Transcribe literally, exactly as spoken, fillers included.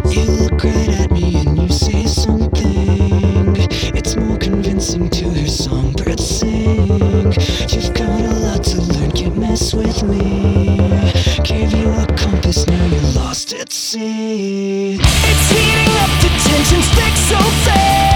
You look right at me and you say something. It's more convincing to hear songbirds sing. You've got a lot to learn, can't mess with me. Gave you a compass, now you're lost at sea. It's heating up to tensions thick so fast.